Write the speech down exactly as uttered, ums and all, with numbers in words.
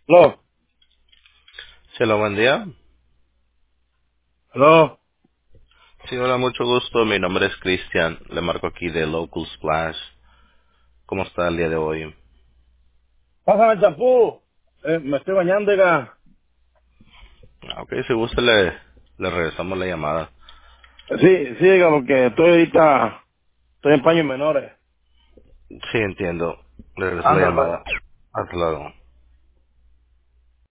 Aló, Sí, hola, buen día. aló. Sí, hola, mucho gusto. Mi nombre es Cristian. Le marco aquí de Local Splash. ¿Cómo está el día de hoy? Pásame el champú. Eh, me estoy bañando, diga. Ah, ok, si gusta le, le regresamos la llamada. Sí, sí, diga, porque estoy ahorita, estoy en paños menores. Sí, entiendo. Le regreso la Anda, pues. llamada. Hasta luego.